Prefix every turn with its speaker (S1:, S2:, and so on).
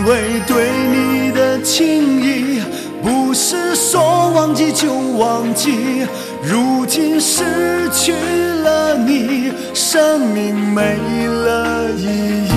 S1: 为对你的情谊，不是说忘记就忘记。如今失去了你，生命没了意义。